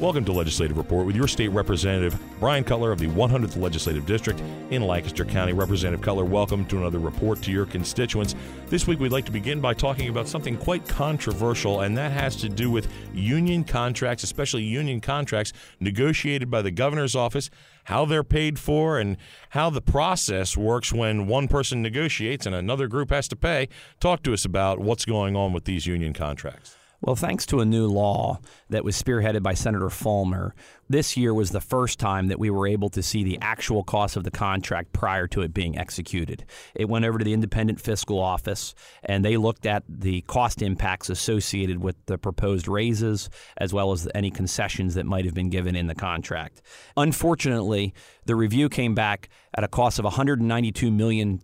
Welcome to Legislative Report with your state representative, Brian Cutler of the 100th Legislative District in Lancaster County. Representative Cutler, welcome to another report to your constituents. This week we'd like to begin by talking about something quite controversial, and that has to do with union contracts, especially union contracts negotiated by the governor's office, how they're paid for, and how the process works when one person negotiates and another group has to pay. Talk to us about what's going on with these union contracts. Well, thanks to a new law that was spearheaded by Senator Fulmer, this year was the first time that we were able to see the actual cost of the contract prior to it being executed. It went over to the Independent Fiscal Office, and they looked at the cost impacts associated with the proposed raises, as well as any concessions that might have been given in the contract. Unfortunately, the review came back at a cost of $192 million.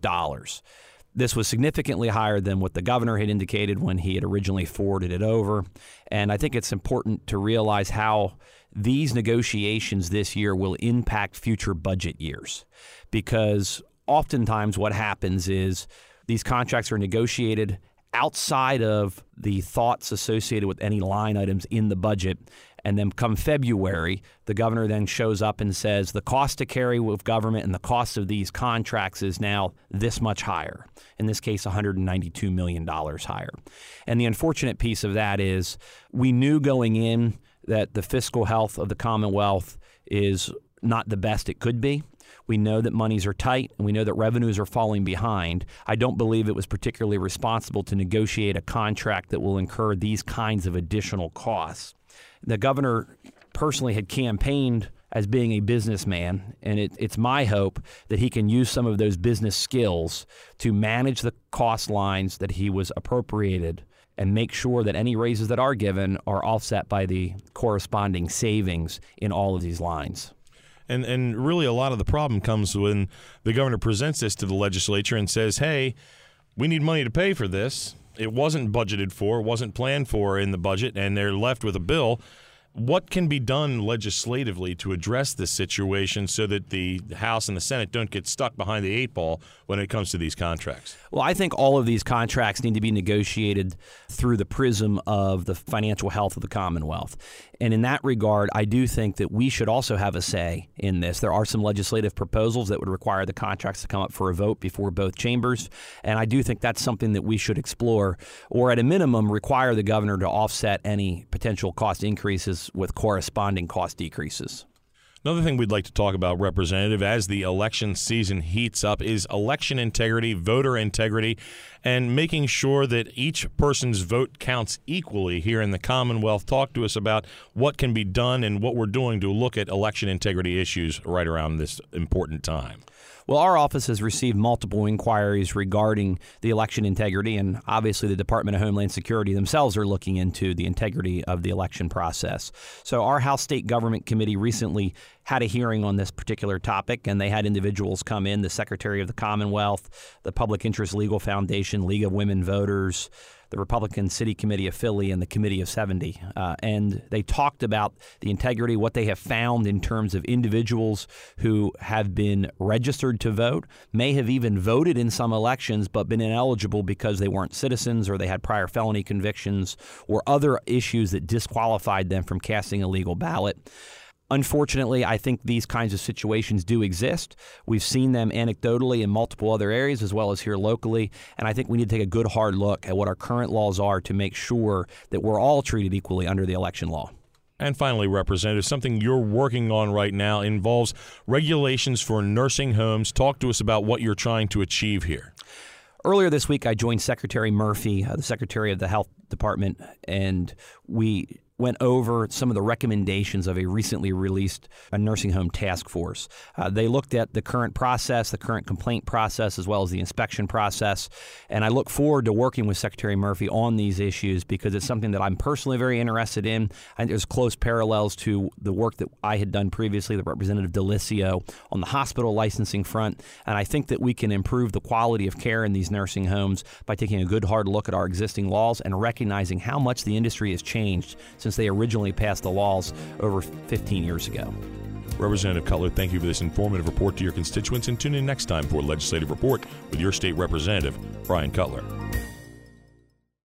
This was significantly higher than what the governor had indicated when he had originally forwarded it over. And I think it's important to realize how these negotiations this year will impact future budget years. Because oftentimes what happens is these contracts are negotiated outside of the thoughts associated with any line items in the budget. And then come February, the governor then shows up and says the cost to carry with government and the cost of these contracts is now this much higher. In this case, $192 million higher. And the unfortunate piece of that is we knew going in that the fiscal health of the Commonwealth is not the best it could be. We know that monies are tight, and we know that revenues are falling behind. I don't believe it was particularly responsible to negotiate a contract that will incur these kinds of additional costs. The governor personally had campaigned as being a businessman, and it's my hope that he can use some of those business skills to manage the cost lines that he was appropriated and make sure that any raises that are given are offset by the corresponding savings in all of these lines. And really a lot of the problem comes when the governor presents this to the legislature and says, hey, we need money to pay for this. It wasn't budgeted for, wasn't planned for in the budget, and they're left with a bill. What can be done legislatively to address this situation so that the House and the Senate don't get stuck behind the eight ball when it comes to these contracts? Well, I think all of these contracts need to be negotiated through the prism of the financial health of the Commonwealth. And in that regard, I do think that we should also have a say in this. There are some legislative proposals that would require the contracts to come up for a vote before both chambers. And I do think that's something that we should explore, or at a minimum, require the governor to offset any potential cost increases with corresponding cost decreases. Another thing we'd like to talk about, Representative, as the election season heats up is election integrity, voter integrity, and making sure that each person's vote counts equally here in the Commonwealth. Talk to us about what can be done and what we're doing to look at election integrity issues right around this important time. Well, our office has received multiple inquiries regarding the election integrity, and obviously the Department of Homeland Security themselves are looking into the integrity of the election process. So our House State Government Committee recently had a hearing on this particular topic, and they had individuals come in, the Secretary of the Commonwealth, the Public Interest Legal Foundation, League of Women Voters, the Republican City Committee of Philly, and the Committee of 70. And they talked about the integrity, what they have found in terms of individuals who have been registered to vote, may have even voted in some elections but been ineligible because they weren't citizens or they had prior felony convictions or other issues that disqualified them from casting a legal ballot. Unfortunately, I think these kinds of situations do exist. We've seen them anecdotally in multiple other areas as well as here locally, and I think we need to take a good hard look at what our current laws are to make sure that we're all treated equally under the election law. And finally, Representative, something you're working on right now involves regulations for nursing homes. Talk to us about what you're trying to achieve here. Earlier this week, I joined Secretary Murphy, the Secretary of the Health Department, and we went over some of the recommendations of a recently released nursing home task force. They looked at the current process, the current complaint process, as well as the inspection process. And I look forward to working with Secretary Murphy on these issues because it's something that I'm personally very interested in. I think there's close parallels to the work that I had done previously, the Representative Delicio, on the hospital licensing front. And I think that we can improve the quality of care in these nursing homes by taking a good hard look at our existing laws and recognizing how much the industry has changed since they originally passed the laws over 15 years ago. Representative Cutler, thank you for this informative report to your constituents, and tune in next time for Legislative Report with your state representative, Brian Cutler.